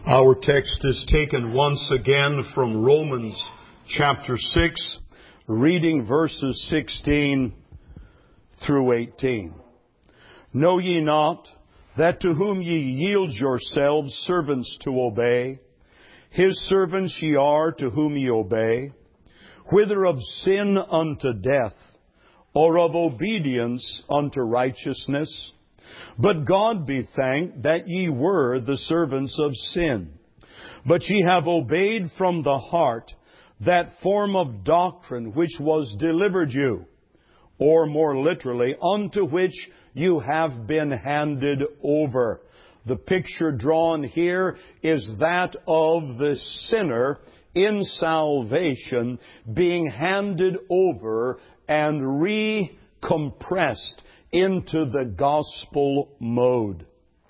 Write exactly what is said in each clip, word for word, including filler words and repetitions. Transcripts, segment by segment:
Our text is taken once again from Romans chapter six, reading verses sixteen through eighteen. Know ye not that to whom ye yield yourselves servants to obey, his servants ye are to whom ye obey, whether of sin unto death, or of obedience unto righteousness? But God be thanked that ye were the servants of sin. But ye have obeyed from the heart that form of doctrine which was delivered you, or more literally, unto which you have been handed over. The picture drawn here is that of the sinner in salvation being handed over and recompressed into the gospel mode.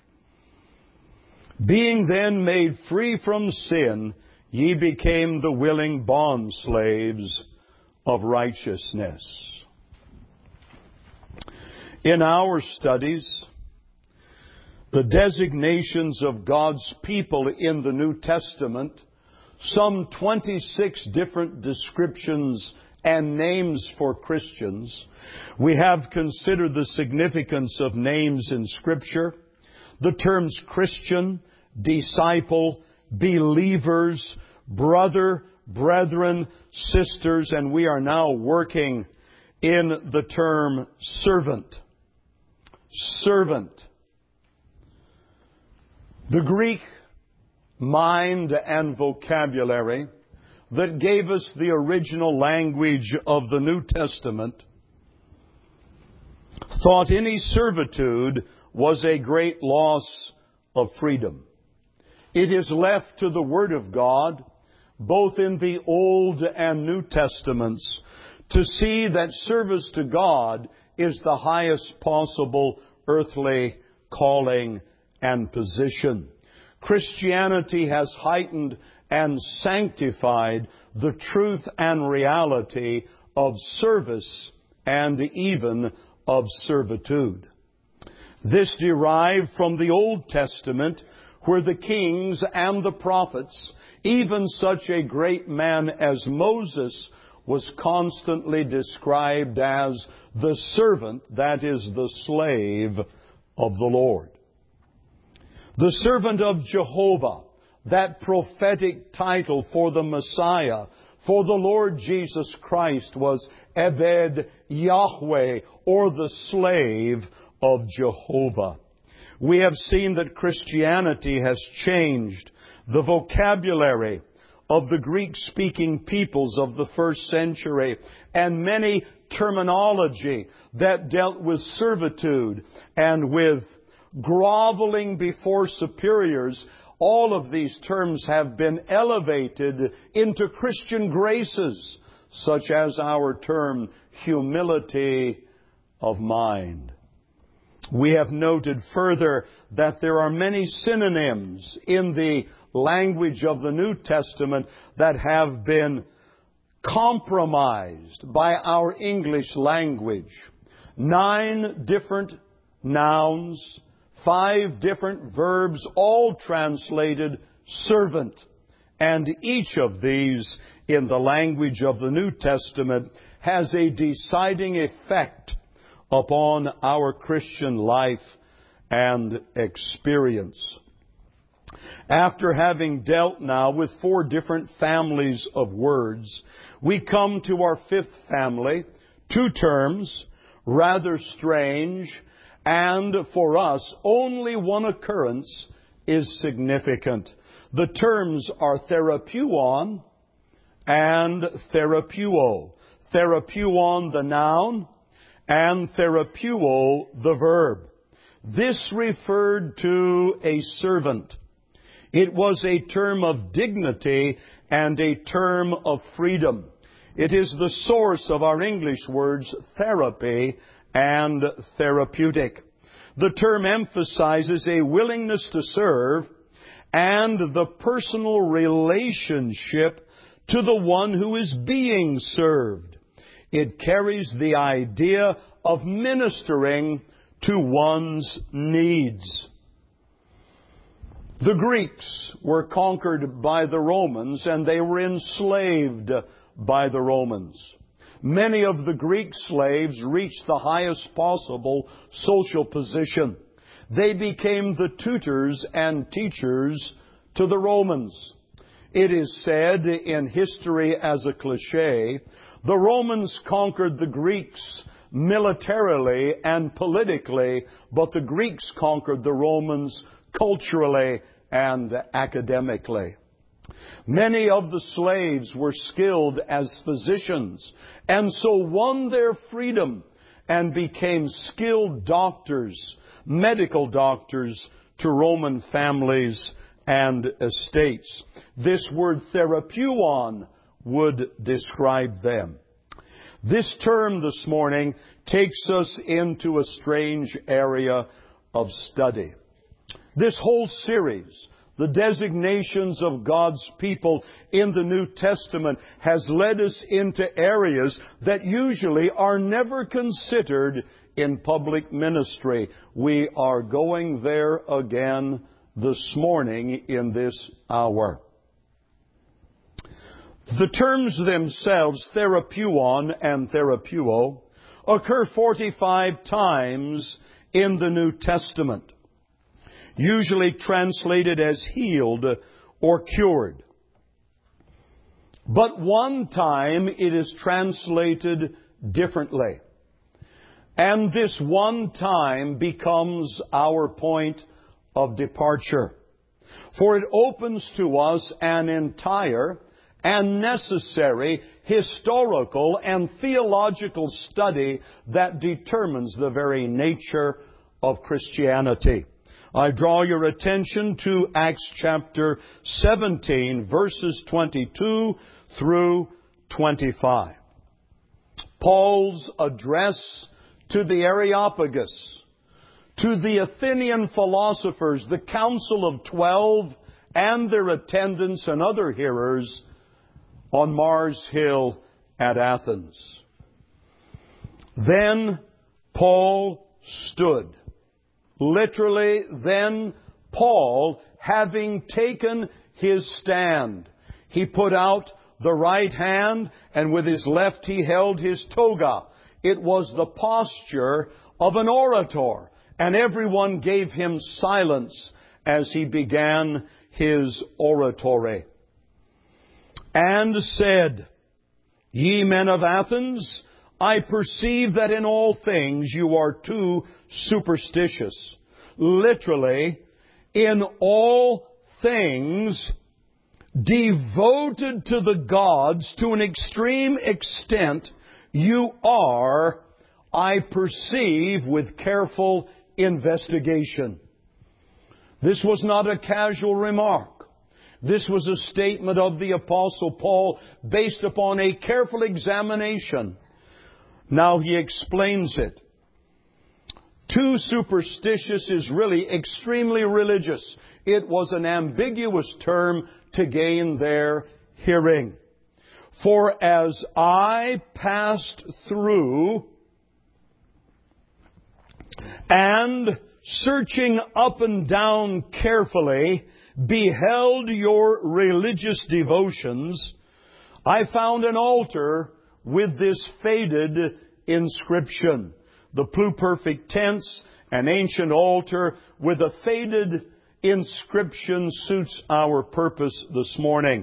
Being then made free from sin, ye became the willing bondslaves of righteousness. In our studies, the designations of God's people in the New Testament, some twenty-six different descriptions and names for Christians. We have considered the significance of names in Scripture, the terms Christian, disciple, believers, brother, brethren, sisters, and we are now working in the term servant. Servant. The Greek mind and vocabulary that gave us the original language of the New Testament thought any servitude was a great loss of freedom. It is left to the Word of God, both in the Old and New Testaments, to see that service to God is the highest possible earthly calling and position. Christianity has heightened and sanctified the truth and reality of service and even of servitude. This derived from the Old Testament, where the kings and the prophets, even such a great man as Moses, was constantly described as the servant, that is, the slave of the Lord. The servant of Jehovah, that prophetic title for the Messiah, for the Lord Jesus Christ, was Eved Yahweh, or the slave of Jehovah. We have seen that Christianity has changed the vocabulary of the Greek-speaking peoples of the first century, and many terminology that dealt with servitude and with groveling before superiors. All of these terms have been elevated into Christian graces, such as our term humility of mind. We have noted further that there are many synonyms in the language of the New Testament that have been compromised by our English language. Nine different nouns, five different verbs, all translated servant. And each of these in the language of the New Testament has a deciding effect upon our Christian life and experience. After having dealt now with four different families of words, we come to our fifth family, two terms, rather strange, and for us, only one occurrence is significant. The terms are therapeuon and therapeuo. Therapeuon, the noun, and therapeuo, the verb. This referred to a servant. It was a term of dignity and a term of freedom. It is the source of our English words therapy and therapeutic. The term emphasizes a willingness to serve and the personal relationship to the one who is being served. It carries the idea of ministering to one's needs. The Greeks were conquered by the Romans, and they were enslaved by the Romans. Many of the Greek slaves reached the highest possible social position. They became the tutors and teachers to the Romans. It is said in history as a cliché, the Romans conquered the Greeks militarily and politically, but the Greeks conquered the Romans culturally and academically. Many of the slaves were skilled as physicians and so won their freedom and became skilled doctors, medical doctors to Roman families and estates. This word therapeuon would describe them. This term this morning takes us into a strange area of study. This whole series, the designations of God's people in the New Testament, has led us into areas that usually are never considered in public ministry. We are going there again this morning in this hour. The terms themselves, therapeuon and therapeuo, occur forty-five times in the New Testament, usually translated as healed or cured. But one time it is translated differently. And this one time becomes our point of departure. For it opens to us an entire and necessary historical and theological study that determines the very nature of Christianity. I draw your attention to Acts chapter seventeen, verses twenty-two through twenty-five. Paul's address to the Areopagus, to the Athenian philosophers, the Council of Twelve, and their attendants and other hearers on Mars Hill at Athens. Then Paul stood. Literally, then Paul, having taken his stand, he put out the right hand, and with his left he held his toga. It was the posture of an orator, and everyone gave him silence as he began his oratory. And said, Ye men of Athens, I perceive that in all things you are too superstitious. Literally, in all things devoted to the gods to an extreme extent, you are, I perceive with careful investigation. This was not a casual remark. This was a statement of the Apostle Paul based upon a careful examination. Now he explains it. Too superstitious is really extremely religious. It was an ambiguous term to gain their hearing. For as I passed through and searching up and down carefully, beheld your religious devotions, I found an altar with this faded inscription. The pluperfect tense, an ancient altar with a faded inscription, suits our purpose this morning.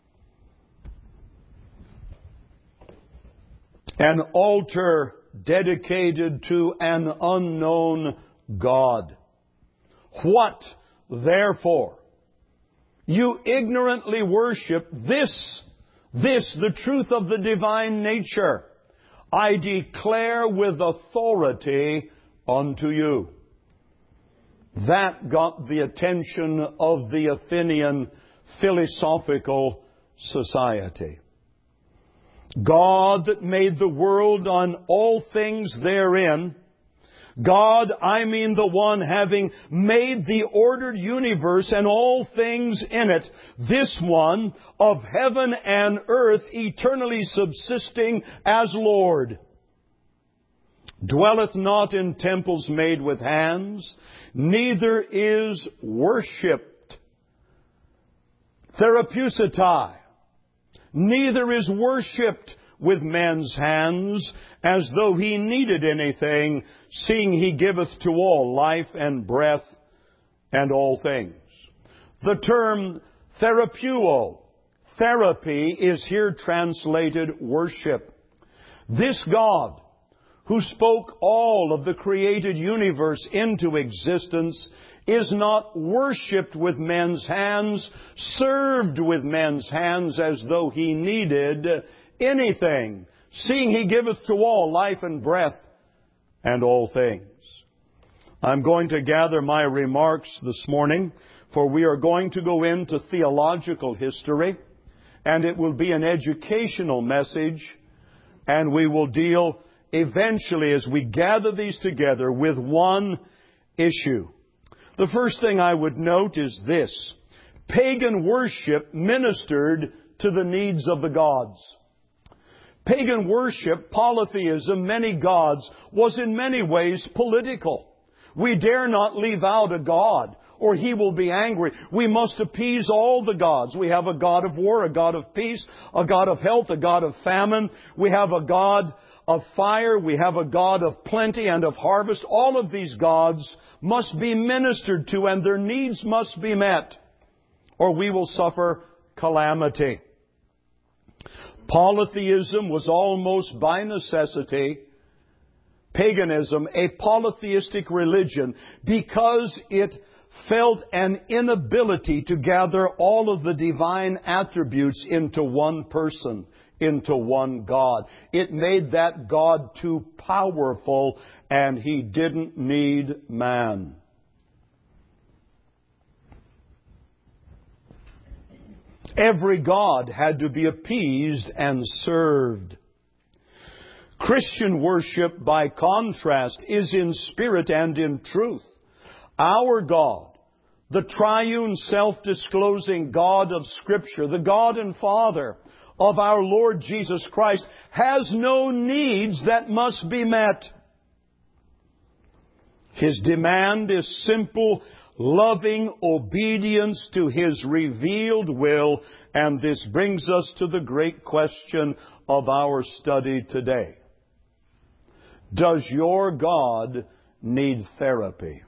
An altar dedicated to an unknown God. What, therefore, you ignorantly worship this, this, the truth of the divine nature, I declare with authority unto you. That got the attention of the Athenian philosophical society. God that made the world and all things therein, God, I mean the one having made the ordered universe and all things in it, this one of heaven and earth eternally subsisting as Lord, dwelleth not in temples made with hands, neither is worshipped Therapeusetai. Neither is worshipped with men's hands, as though he needed anything, seeing he giveth to all life and breath and all things. The term therapeuo, therapy, is here translated worship. This God, who spoke all of the created universe into existence, is not worshipped with men's hands, served with men's hands as though he needed anything, seeing he giveth to all life and breath and all things. I'm going to gather my remarks this morning, for we are going to go into theological history, and it will be an educational message, and we will deal eventually, as we gather these together, with one issue. The first thing I would note is this: pagan worship ministered to the needs of the gods. Pagan worship, polytheism, many gods, was in many ways political. We dare not leave out a god, or he will be angry. We must appease all the gods. We have a God of war, a God of peace, a God of health, a God of famine. We have a God of fire. We have a God of plenty and of harvest. All of these gods must be ministered to, and their needs must be met, or we will suffer calamity. Polytheism was almost by necessity, paganism, a polytheistic religion, because it felt an inability to gather all of the divine attributes into one person, into one God. It made that God too powerful, and He didn't need man. Every god had to be appeased and served. Christian worship, by contrast, is in spirit and in truth. Our God, the triune self-disclosing God of Scripture, the God and Father of our Lord Jesus Christ, has no needs that must be met. His demand is simple, loving obedience to His revealed will, and this brings us to the great question of our study today. Does your God need therapy?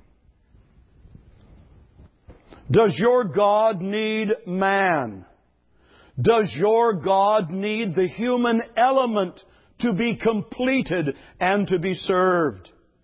Does your God need man? Does your God need the human element to be completed and to be served?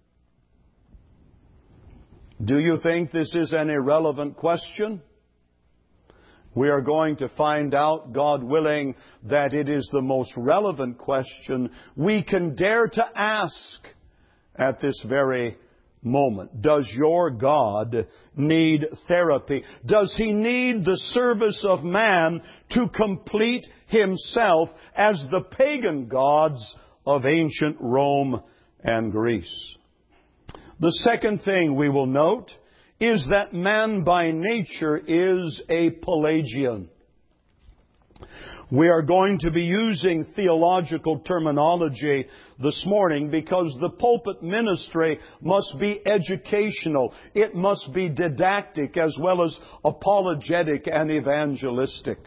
Do you think this is an irrelevant question? We are going to find out, God willing, that it is the most relevant question we can dare to ask at this very moment. Does your God need therapy? Does He need the service of man to complete Himself as the pagan gods of ancient Rome and Greece? The second thing we will note is that man by nature is a Pelagian. We are going to be using theological terminology this morning because the pulpit ministry must be educational. It must be didactic as well as apologetic and evangelistic.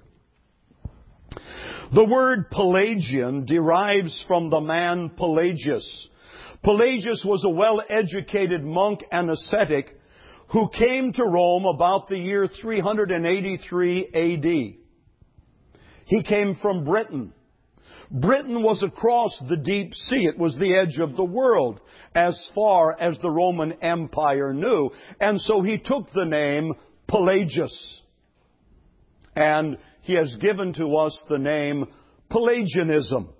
The word Pelagian derives from the man Pelagius. Pelagius was a well-educated monk and ascetic who came to Rome about the year three hundred eighty-three A D. He came from Britain. Britain was across the deep sea. It was the edge of the world as far as the Roman Empire knew. And so he took the name Pelagius. And he has given to us the name Pelagianism.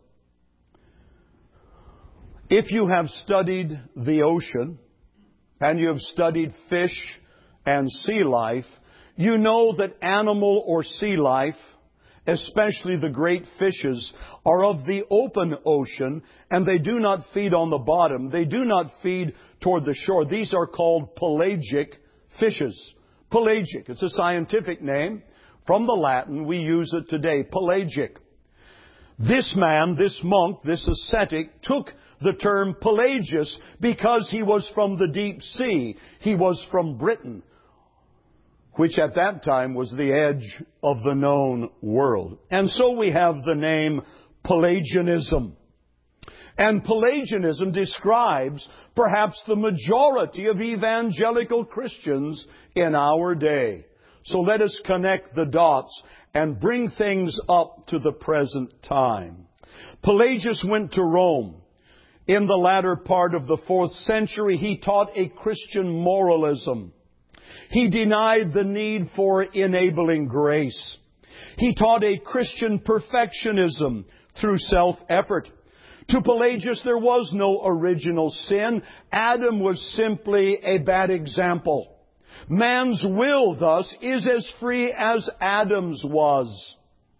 If you have studied the ocean, and you have studied fish and sea life, you know that animal or sea life, especially the great fishes, are of the open ocean, and they do not feed on the bottom. They do not feed toward the shore. These are called pelagic fishes. Pelagic. It's a scientific name. From the Latin, we use it today. Pelagic. This man, this monk, this ascetic, took the term Pelagius because he was from the deep sea. He was from Britain, which at that time was the edge of the known world. And so we have the name Pelagianism. And Pelagianism describes perhaps the majority of evangelical Christians in our day. So let us connect the dots and bring things up to the present time. Pelagius went to Rome. In the latter part of the fourth century, he taught a Christian moralism. He denied the need for enabling grace. He taught a Christian perfectionism through self-effort. To Pelagius, there was no original sin. Adam was simply a bad example. Man's will, thus, is as free as Adam's was.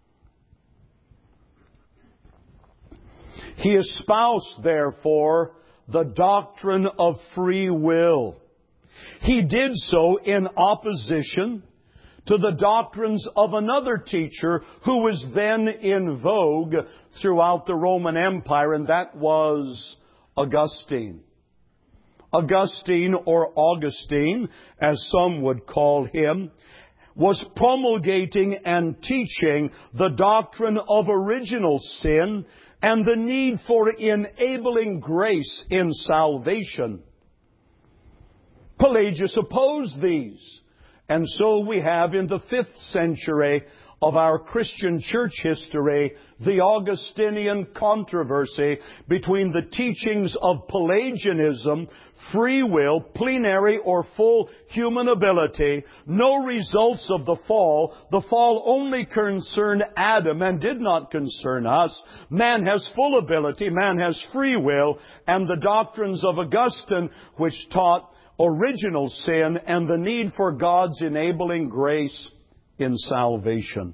He espoused, therefore, the doctrine of free will. He did so in opposition to the doctrines of another teacher who was then in vogue throughout the Roman Empire, and that was Augustine. Augustine, or Augustine, as some would call him, was promulgating and teaching the doctrine of original sin and the need for enabling grace in salvation. Pelagius opposed these. And so we have in the fifth century of our Christian church history the Augustinian controversy between the teachings of Pelagianism, free will, plenary or full human ability, no results of the fall. The fall only concerned Adam and did not concern us. Man has full ability, man has free will, and the doctrines of Augustine, which taught original sin and the need for God's enabling grace in salvation.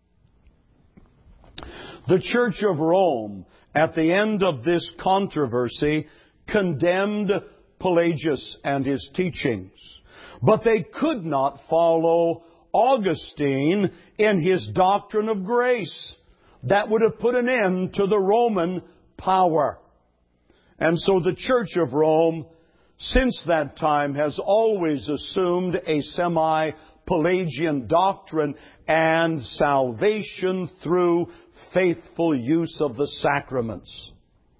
The Church of Rome, at the end of this controversy, condemned Pelagius and his teachings. But they could not follow Augustine in his doctrine of grace. That would have put an end to the Roman power. And so the Church of Rome, since that time, has always assumed a semi-Pelagian doctrine and salvation through faithful use of the sacraments.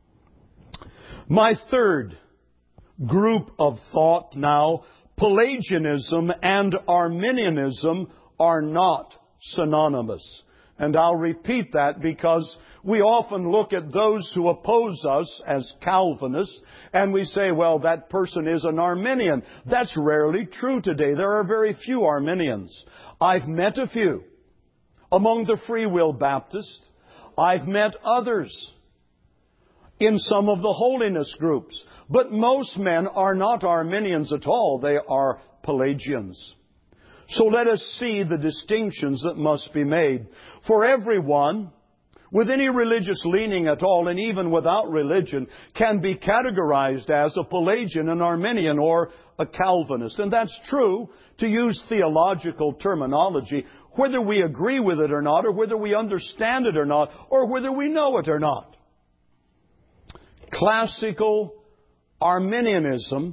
My third group of thought now, Pelagianism and Arminianism are not synonymous. And I'll repeat that because we often look at those who oppose us as Calvinists and we say, well, that person is an Arminian. That's rarely true today. There are very few Arminians. I've met a few. Among the Free Will Baptists, I've met others in some of the holiness groups. But most men are not Arminians at all. They are Pelagians. So let us see the distinctions that must be made. For everyone with any religious leaning at all, and even without religion, can be categorized as a Pelagian, an Arminian, or a Calvinist. And that's true, to use theological terminology, whether we agree with it or not, or whether we understand it or not, or whether we know it or not. Classical Arminianism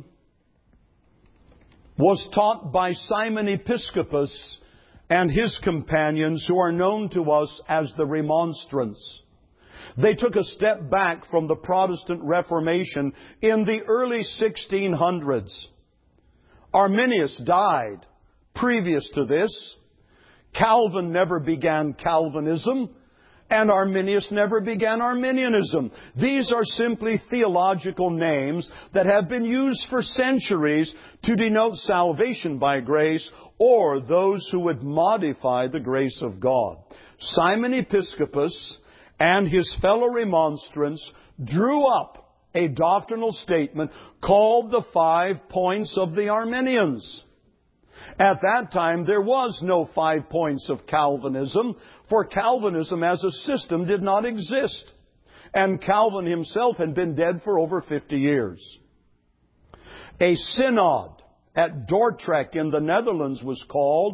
was taught by Simon Episcopus and his companions, who are known to us as the Remonstrants. They took a step back from the Protestant Reformation in the early sixteen hundreds. Arminius died previous to this. Calvin never began Calvinism, and Arminius never began Arminianism. These are simply theological names that have been used for centuries to denote salvation by grace, or those who would modify the grace of God. Simon Episcopus and his fellow remonstrants drew up a doctrinal statement called the Five Points of the Arminians. At that time, there was no five points of Calvinism, for Calvinism as a system did not exist. And Calvin himself had been dead for over fifty years. A synod at Dordrecht in the Netherlands was called,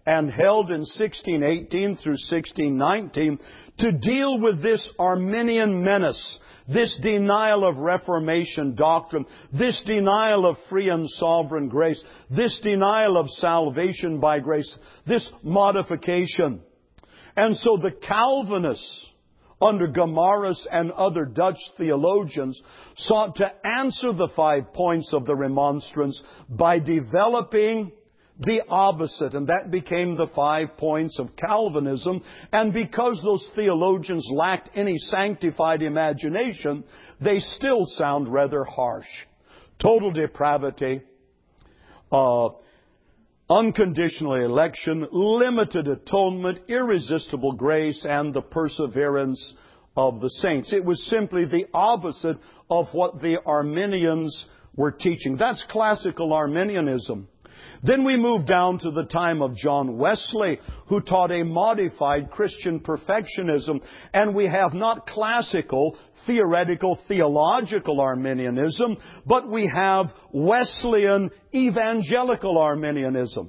and held in sixteen eighteen through sixteen nineteen to deal with this Arminian menace, this denial of Reformation doctrine, this denial of free and sovereign grace, this denial of salvation by grace, this modification. And so the Calvinists, under Gomarus and other Dutch theologians, sought to answer the five points of the Remonstrance by developing the opposite, and that became the five points of Calvinism. And because those theologians lacked any sanctified imagination, they still sound rather harsh. Total depravity, uh, unconditional election, limited atonement, irresistible grace, and the perseverance of the saints. It was simply the opposite of what the Arminians were teaching. That's classical Arminianism. Then we move down to the time of John Wesley, who taught a modified Christian perfectionism. And we have not classical, theoretical, theological Arminianism, but we have Wesleyan evangelical Arminianism.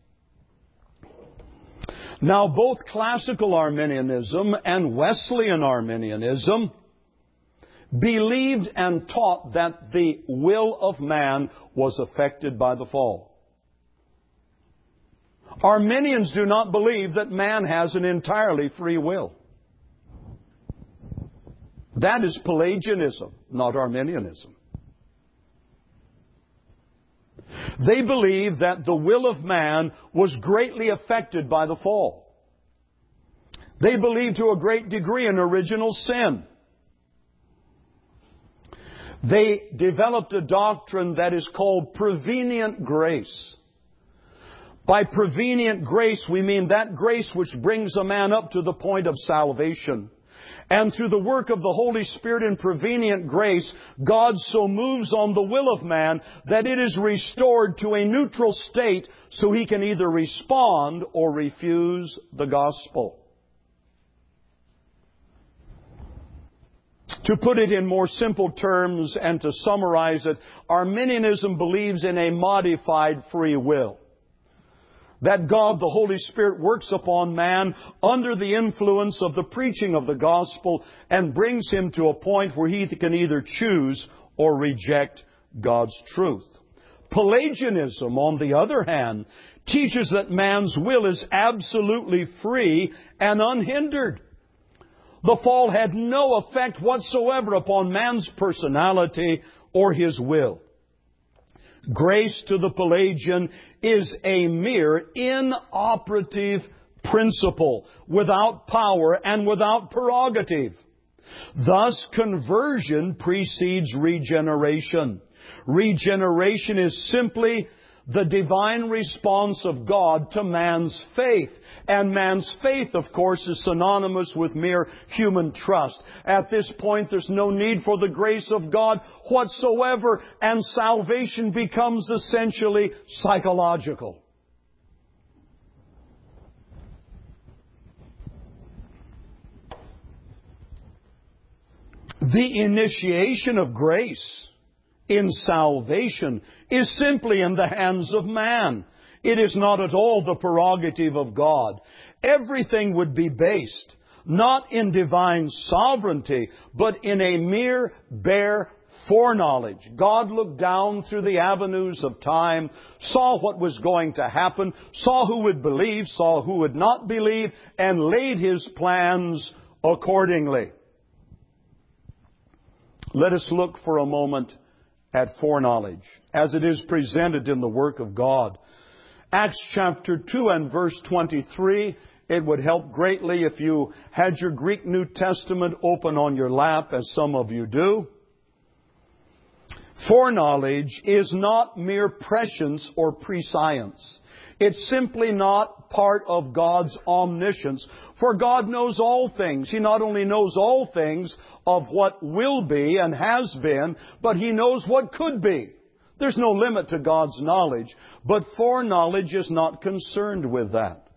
Now, both classical Arminianism and Wesleyan Arminianism believed and taught that the will of man was affected by the fall. Arminians do not believe that man has an entirely free will. That is Pelagianism, not Arminianism. They believe that the will of man was greatly affected by the fall. They believe to a great degree in original sin. They developed a doctrine that is called prevenient grace. By prevenient grace, we mean that grace which brings a man up to the point of salvation. And through the work of the Holy Spirit in prevenient grace, God so moves on the will of man that it is restored to a neutral state so he can either respond or refuse the gospel. To put it in more simple terms and to summarize it, Arminianism believes in a modified free will. That God, the Holy Spirit, works upon man under the influence of the preaching of the gospel and brings him to a point where he can either choose or reject God's truth. Pelagianism, on the other hand, teaches that man's will is absolutely free and unhindered. The fall had no effect whatsoever upon man's personality or his will. Grace to the Pelagian is a mere inoperative principle, without power and without prerogative. Thus, conversion precedes regeneration. Regeneration is simply the divine response of God to man's faith. And man's faith, of course, is synonymous with mere human trust. At this point, there's no need for the grace of God whatsoever, and salvation becomes essentially psychological. The initiation of grace in salvation is simply in the hands of man. It is not at all the prerogative of God. Everything would be based not in divine sovereignty, but in a mere bare foreknowledge. God looked down through the avenues of time, saw what was going to happen, saw who would believe, saw who would not believe, and laid His plans accordingly. Let us look for a moment at foreknowledge as it is presented in the work of God. Acts chapter two and verse twenty-three, it would help greatly if you had your Greek New Testament open on your lap, as some of you do. Foreknowledge is not mere prescience or prescience. It's simply not part of God's omniscience. For God knows all things. He not only knows all things of what will be and has been, but He knows what could be. There's no limit to God's knowledge, but foreknowledge is not concerned with that.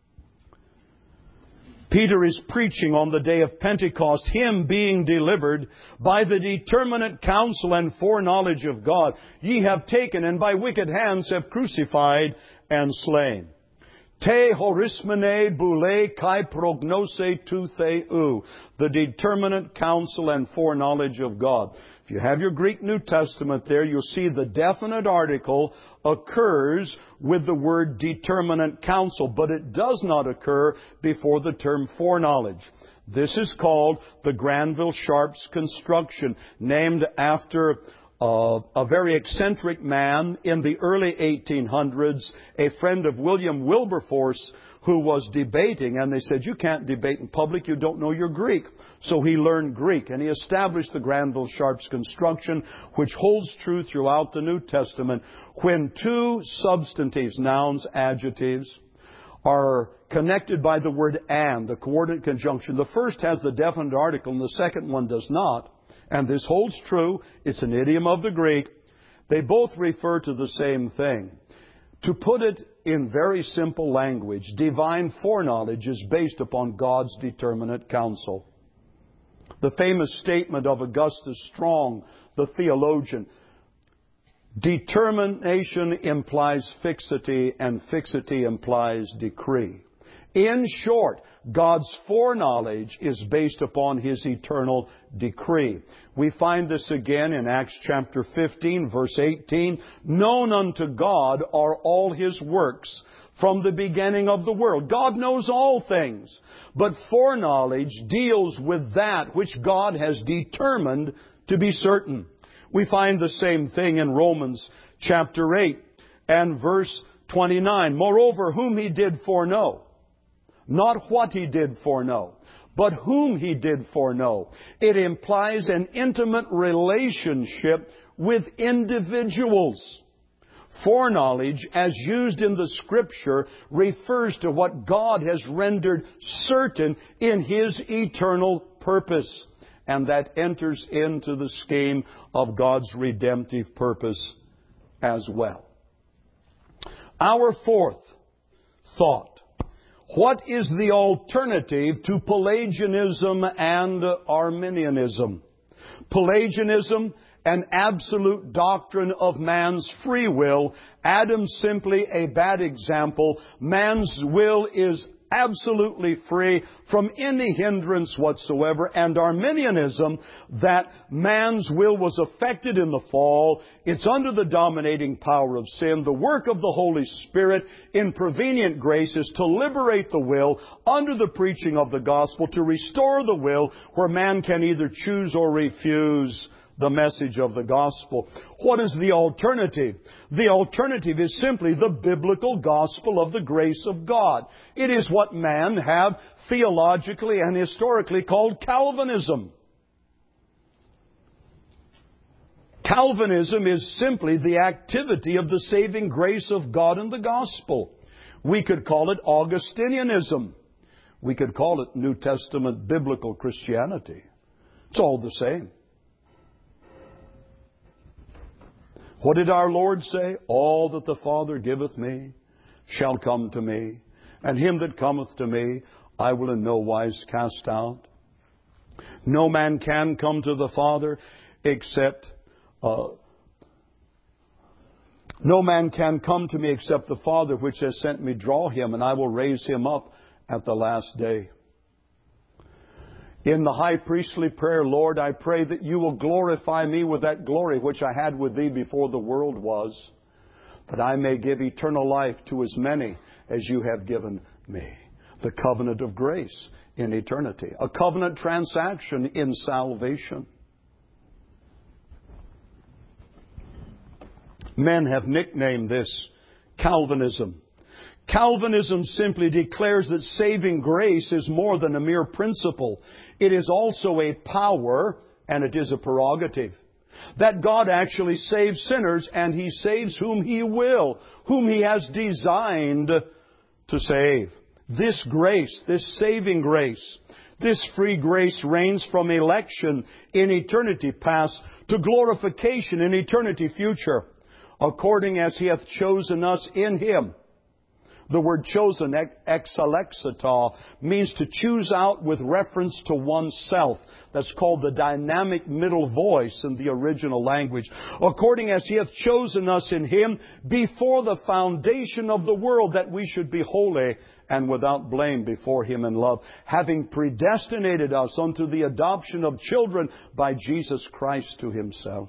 Peter is preaching on the day of Pentecost, Him being delivered by the determinate counsel and foreknowledge of God. Ye have taken and by wicked hands have crucified and slain. Te horismene boule kai prognose tu theou. The determinate counsel and foreknowledge of God. If you have your Greek New Testament there, you'll see the definite article occurs with the word determinate counsel, but it does not occur before the term foreknowledge. This is called the Granville-Sharp's construction, named after uh, a very eccentric man in the early eighteen hundreds, a friend of William Wilberforce, who was debating, and they said, you can't debate in public, you don't know your Greek. So he learned Greek, and he established the Granville-Sharp's construction, which holds true throughout the New Testament. When two substantives, nouns, adjectives, are connected by the word and, the coordinate conjunction, the first has the definite article and the second one does not. And this holds true. It's an idiom of the Greek. They both refer to the same thing. To put it in very simple language, divine foreknowledge is based upon God's determinate counsel. The famous statement of Augustus Strong, the theologian, determination implies fixity, and fixity implies decree. In short, God's foreknowledge is based upon His eternal decree. We find this again in Acts chapter fifteen, verse eighteen. Known unto God are all His works from the beginning of the world. God knows all things, but foreknowledge deals with that which God has determined to be certain. We find the same thing in Romans chapter eight and verse twenty-nine. Moreover, whom He did foreknow, not what He did foreknow, but whom He did foreknow. It implies an intimate relationship with individuals. Foreknowledge, as used in the Scripture, refers to what God has rendered certain in His eternal purpose. And that enters into the scheme of God's redemptive purpose as well. Our fourth thought. What is the alternative to Pelagianism and Arminianism? Pelagianism, an absolute doctrine of man's free will. Adam's simply a bad example. Man's will is absolutely free from any hindrance whatsoever. And Arminianism, that man's will was affected in the fall. It's under the dominating power of sin. The work of the Holy Spirit in prevenient grace is to liberate the will under the preaching of the gospel, to restore the will where man can either choose or refuse the message of the gospel. What is the alternative? The alternative is simply the biblical gospel of the grace of God. It is what men have theologically and historically called Calvinism. Calvinism is simply the activity of the saving grace of God in the gospel. We could call it Augustinianism. We could call it New Testament biblical Christianity. It's all the same. What did our Lord say? All that the Father giveth me shall come to me, and him that cometh to me I will in no wise cast out. No man can come to the Father except uh, no man can come to me except the Father which has sent me draw him, and I will raise him up at the last day. In the high priestly prayer, Lord, I pray that you will glorify me with that glory which I had with thee before the world was, that I may give eternal life to as many as you have given me. The covenant of grace in eternity. A covenant transaction in salvation. Men have nicknamed this Calvinism. Calvinism simply declares that saving grace is more than a mere principle. It is also a power, and it is a prerogative. That God actually saves sinners, and He saves whom He will, whom He has designed to save. This grace, this saving grace, this free grace reigns from election in eternity past to glorification in eternity future, according as He hath chosen us in Him The word chosen, exalexita, means to choose out with reference to oneself. That's called the dynamic middle voice in the original language. According as He hath chosen us in Him before the foundation of the world, that we should be holy and without blame before Him in love, having predestinated us unto the adoption of children by Jesus Christ to Himself.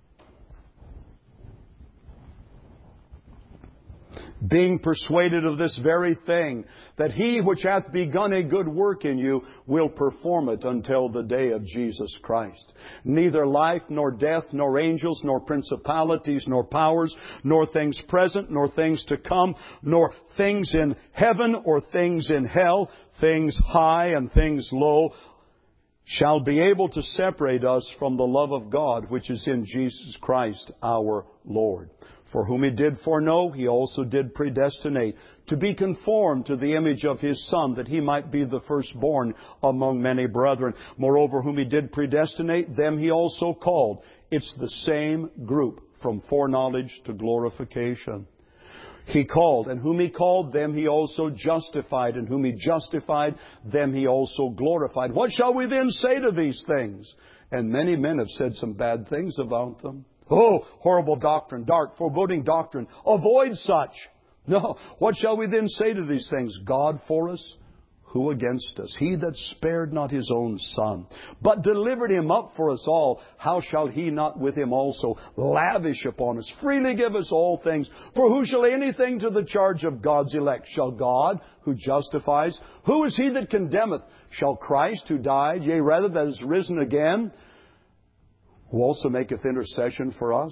Being persuaded of this very thing, that He which hath begun a good work in you will perform it until the day of Jesus Christ. Neither life, nor death, nor angels, nor principalities, nor powers, nor things present, nor things to come, nor things in heaven or things in hell, things high and things low, shall be able to separate us from the love of God, which is in Jesus Christ our Lord. For whom He did foreknow, He also did predestinate, to be conformed to the image of His Son, that He might be the firstborn among many brethren. Moreover, whom He did predestinate, them He also called. It's the same group, from foreknowledge to glorification. He called, and whom He called, them He also justified, and whom He justified, them He also glorified. What shall we then say to these things? And many men have said some bad things about them. Oh, horrible doctrine, dark, foreboding doctrine. Avoid such. No. What shall we then say to these things? God for us? Who against us? He that spared not His own Son, but delivered Him up for us all, how shall He not with Him also lavish upon us, freely give us all things? For who shall lay anything to the charge of God's elect? Shall God, who justifies? Who is He that condemneth? Shall Christ, who died, yea, rather that is risen again, who also maketh intercession for us?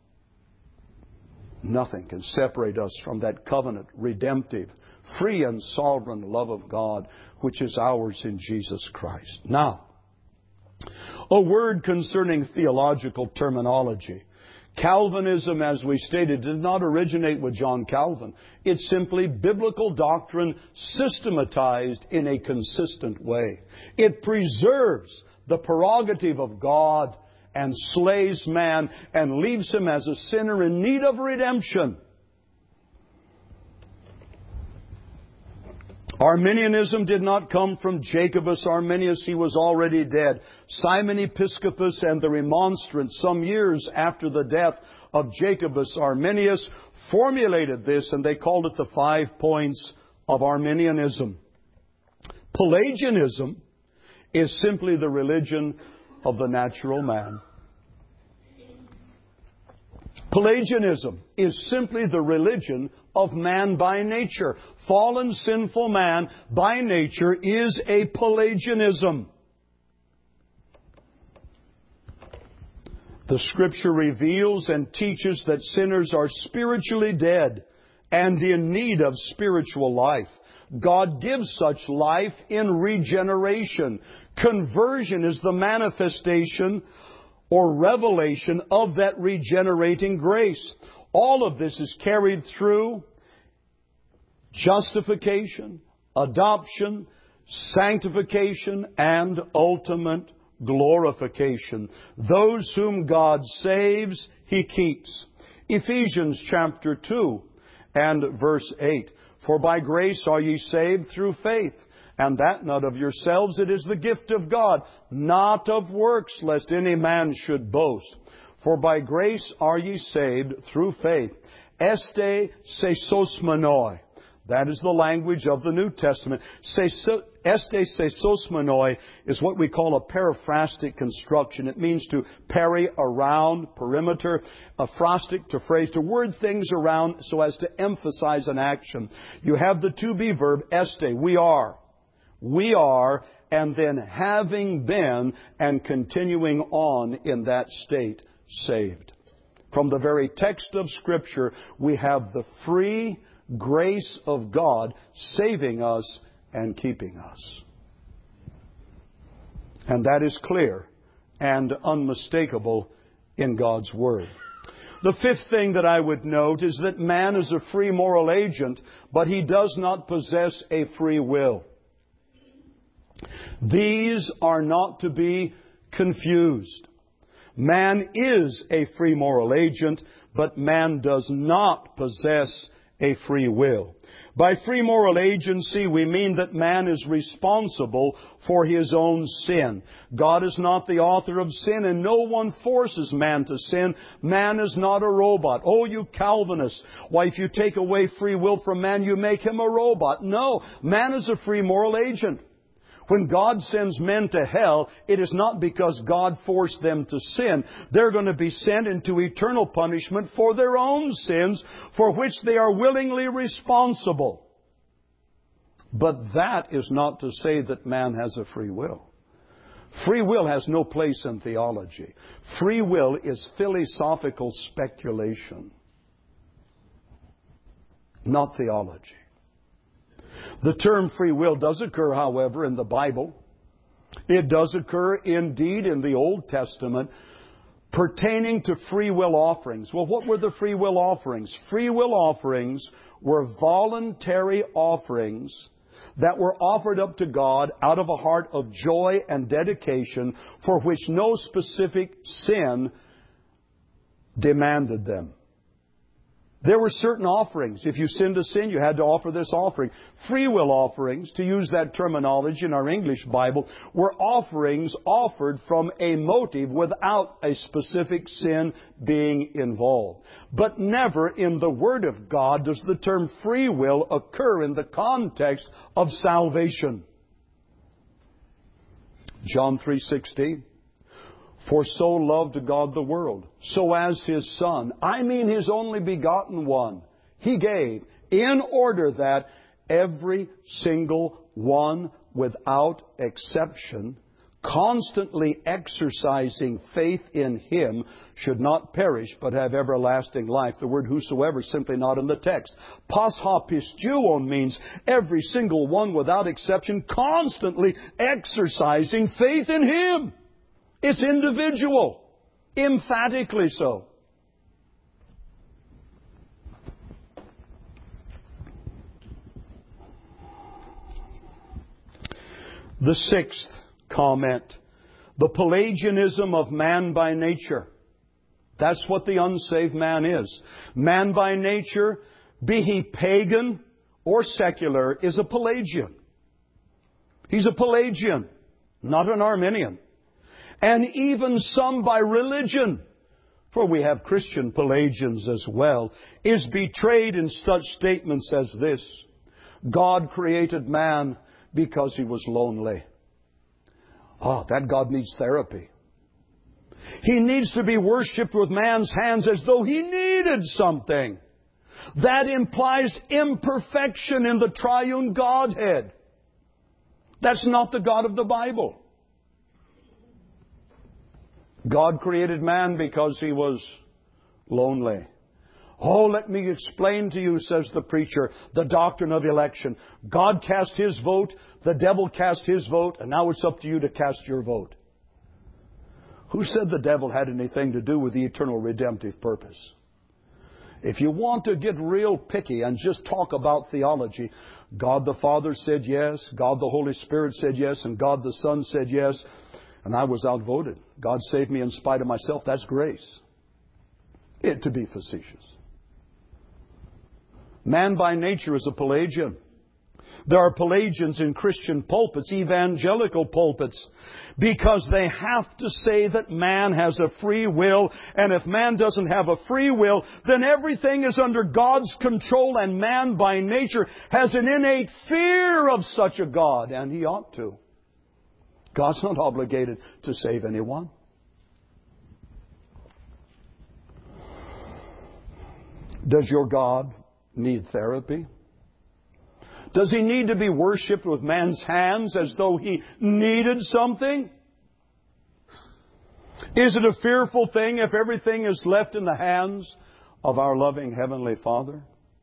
Nothing can separate us from that covenant, redemptive, free and sovereign love of God, which is ours in Jesus Christ. Now, a word concerning theological terminology. Calvinism, as we stated, did not originate with John Calvin. It's simply biblical doctrine systematized in a consistent way. It preserves the prerogative of God and slays man and leaves him as a sinner in need of redemption. Arminianism did not come from Jacobus Arminius. He was already dead. Simon Episcopus and the Remonstrants, some years after the death of Jacobus Arminius, formulated this, and they called it the five points of Arminianism. Pelagianism is simply the religion of the natural man. Pelagianism is simply the religion of man by nature. Fallen, sinful man by nature is a Pelagianism. The Scripture reveals and teaches that sinners are spiritually dead and in need of spiritual life. God gives such life in regeneration. Conversion is the manifestation or revelation of that regenerating grace. All of this is carried through justification, adoption, sanctification, and ultimate glorification. Those whom God saves, He keeps. Ephesians chapter two and verse eight. For by grace are ye saved through faith, and that not of yourselves, it is the gift of God, not of works, lest any man should boast. For by grace are ye saved through faith. Este sesosmenoi. That is the language of the New Testament. Este sesosmenoi is what we call a periphrastic construction. It means to parry, around, perimeter. A phrastic to phrase, to word things around so as to emphasize an action. You have the to-be verb, este, we are. We are, and then having been and continuing on in that state, saved. From the very text of Scripture, we have the free grace of God saving us and keeping us. And that is clear and unmistakable in God's Word. The fifth thing that I would note is that man is a free moral agent, but he does not possess a free will. These are not to be confused. Man is a free moral agent, but man does not possess a free will. By free moral agency, we mean that man is responsible for his own sin. God is not the author of sin, and no one forces man to sin. Man is not a robot. Oh, you Calvinists, why, if you take away free will from man, you make him a robot. No, man is a free moral agent. When God sends men to hell, it is not because God forced them to sin. They're going to be sent into eternal punishment for their own sins, for which they are willingly responsible. But that is not to say that man has a free will. Free will has no place in theology. Free will is philosophical speculation, not theology. The term free will does occur, however, in the Bible. It does occur indeed in the Old Testament pertaining to free will offerings. Well, what were the free will offerings? Free will offerings were voluntary offerings that were offered up to God out of a heart of joy and dedication for which no specific sin demanded them. There were certain offerings. If you sinned a sin, you had to offer this offering. Free will offerings, to use that terminology in our English Bible, were offerings offered from a motive without a specific sin being involved. But never in the Word of God does the term free will occur in the context of salvation. John three sixteen. For so loved God the world, so as His Son, I mean His only begotten one, He gave, in order that every single one, without exception, constantly exercising faith in Him, should not perish but have everlasting life. The word whosoever is simply not in the text. Pas hapistuon means every single one, without exception, constantly exercising faith in Him. It's individual, emphatically so. The sixth comment, the Pelagianism of man by nature. That's what the unsaved man is. Man by nature, be he pagan or secular, is a Pelagian. He's a Pelagian, not an Arminian. And even some by religion, for we have Christian Pelagians as well, is betrayed in such statements as this: God created man because he was lonely. Oh, that God needs therapy. He needs to be worshipped with man's hands as though he needed something. That implies imperfection in the triune Godhead. That's not the God of the Bible. God created man because he was lonely. Oh, let me explain to you, says the preacher, the doctrine of election. God cast His vote, the devil cast his vote, and now it's up to you to cast your vote. Who said the devil had anything to do with the eternal redemptive purpose? If you want to get real picky and just talk about theology, God the Father said yes, God the Holy Spirit said yes, and God the Son said yes. And I was outvoted. God saved me in spite of myself. That's grace. It to be facetious. Man by nature is a Pelagian. There are Pelagians in Christian pulpits, evangelical pulpits, because they have to say that man has a free will, and if man doesn't have a free will, then everything is under God's control, and man by nature has an innate fear of such a God, and he ought to. God's not obligated to save anyone. Does your God need therapy? Does He need to be worshipped with man's hands as though He needed something? Is it a fearful thing if everything is left in the hands of our loving Heavenly Father?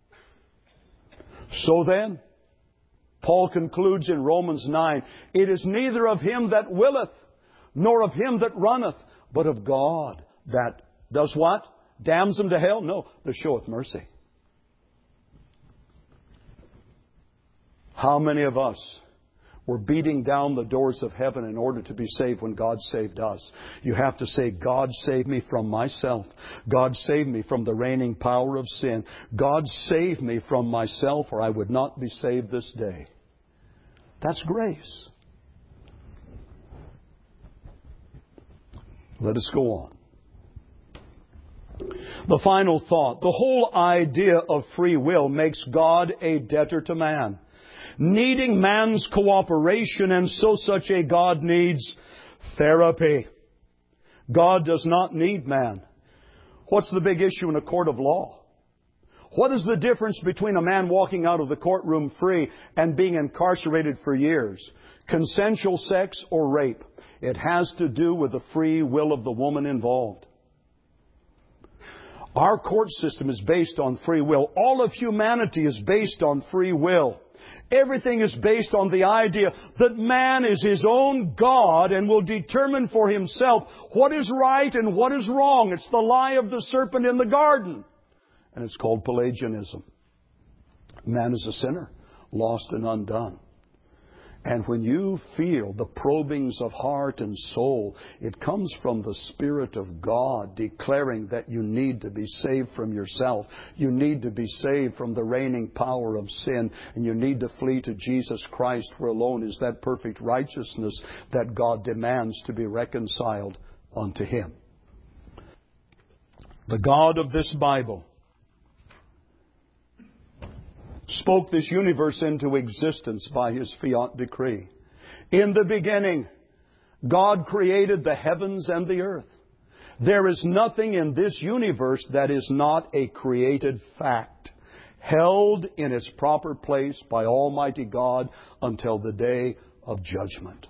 So then, Paul concludes in Romans nine, it is neither of him that willeth, nor of him that runneth, but of God that does what? Damns him to hell? No, that showeth mercy. How many of us were beating down the doors of heaven in order to be saved when God saved us. You have to say, God save me from myself. God save me from the reigning power of sin. God save me from myself, or I would not be saved this day. That's grace. Let us go on. The final thought. The whole idea of free will makes God a debtor to man, needing man's cooperation, and so such a God needs therapy. God does not need man. What's the big issue in a court of law? What is the difference between a man walking out of the courtroom free and being incarcerated for years? Consensual sex or rape? It has to do with the free will of the woman involved. Our court system is based on free will. All of humanity is based on free will. Everything is based on the idea that man is his own God and will determine for himself what is right and what is wrong. It's the lie of the serpent in the garden. And it's called Pelagianism. Man is a sinner, lost and undone. And when you feel the probings of heart and soul, it comes from the Spirit of God declaring that you need to be saved from yourself. You need to be saved from the reigning power of sin. And you need to flee to Jesus Christ, where alone is that perfect righteousness that God demands to be reconciled unto Him. The God of this Bible spoke this universe into existence by His fiat decree. In the beginning, God created the heavens and the earth. There is nothing in this universe that is not a created fact, held in its proper place by Almighty God until the day of judgment.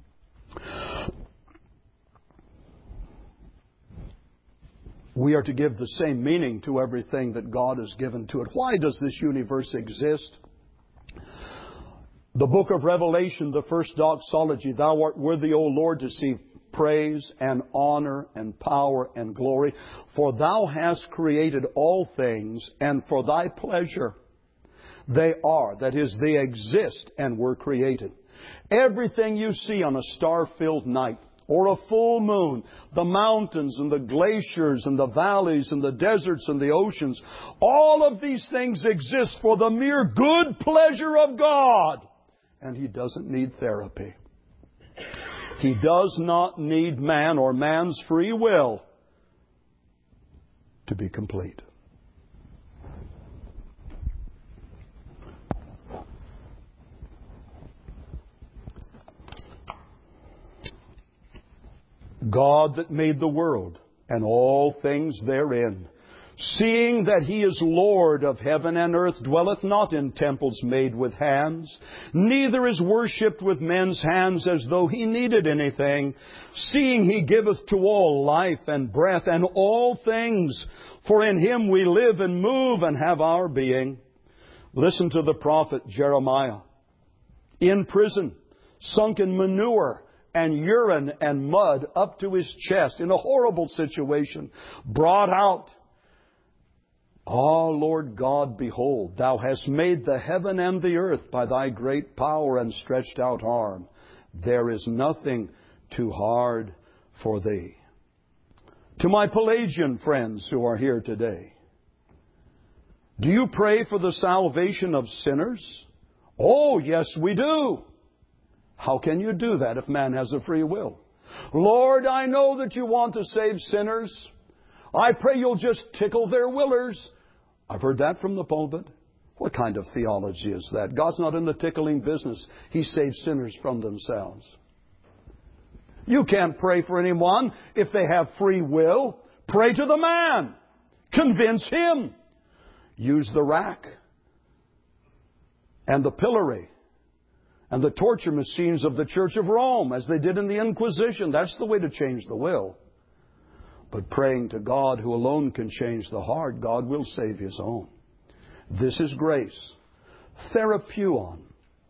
We are to give the same meaning to everything that God has given to it. Why does this universe exist? The book of Revelation, the first doxology, Thou art worthy, O Lord, to receive praise and honor and power and glory, for Thou hast created all things, and for Thy pleasure they are. That is, they exist and were created. Everything you see on a star-filled night, or a full moon, the mountains and the glaciers and the valleys and the deserts and the oceans, all of these things exist for the mere good pleasure of God. And He doesn't need therapy. He does not need man or man's free will to be complete. God that made the world and all things therein, seeing that He is Lord of heaven and earth, dwelleth not in temples made with hands, neither is worshipped with men's hands as though He needed anything, seeing He giveth to all life and breath and all things, for in Him we live and move and have our being. Listen to the prophet Jeremiah. In prison, sunk in manure and urine and mud up to his chest, in a horrible situation, brought out. Ah, Lord God, behold, Thou hast made the heaven and the earth by Thy great power and stretched out arm. There is nothing too hard for Thee. To my Pelagian friends who are here today, do you pray for the salvation of sinners? Oh, yes, we do. How can you do that if man has a free will? Lord, I know that You want to save sinners. I pray You'll just tickle their willers. I've heard that from the pulpit. What kind of theology is that? God's not in the tickling business. He saves sinners from themselves. You can't pray for anyone if they have free will. Pray to the man. Convince him. Use the rack and the pillory and the torture machines of the Church of Rome, as they did in the Inquisition. That's the way to change the will. But praying to God, who alone can change the heart, God will save His own. This is grace. Therapeuon.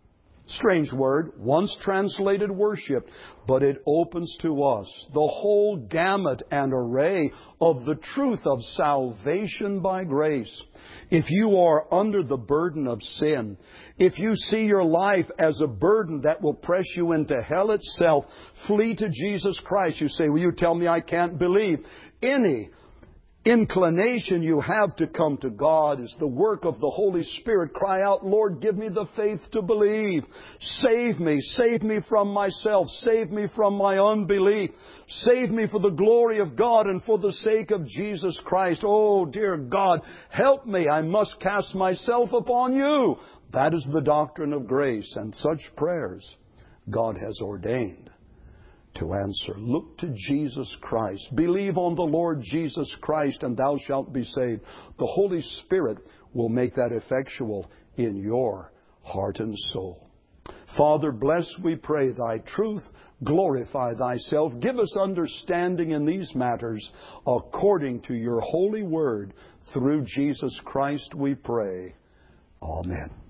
Strange word, once translated worship, but it opens to us the whole gamut and array of the truth of salvation by grace. If you are under the burden of sin, if you see your life as a burden that will press you into hell itself, flee to Jesus Christ. You say, will you tell me I can't believe? Any inclination you have to come to God is the work of the Holy Spirit. Cry out, Lord, give me the faith to believe. Save me. Save me from myself. Save me from my unbelief. Save me for the glory of God and for the sake of Jesus Christ. Oh, dear God, help me. I must cast myself upon you. That is the doctrine of grace, and such prayers God has ordained to answer. Look to Jesus Christ. Believe on the Lord Jesus Christ, and thou shalt be saved. The Holy Spirit will make that effectual in your heart and soul. Father, bless, we pray, thy truth. Glorify thyself. Give us understanding in these matters according to your holy word. Through Jesus Christ we pray. Amen.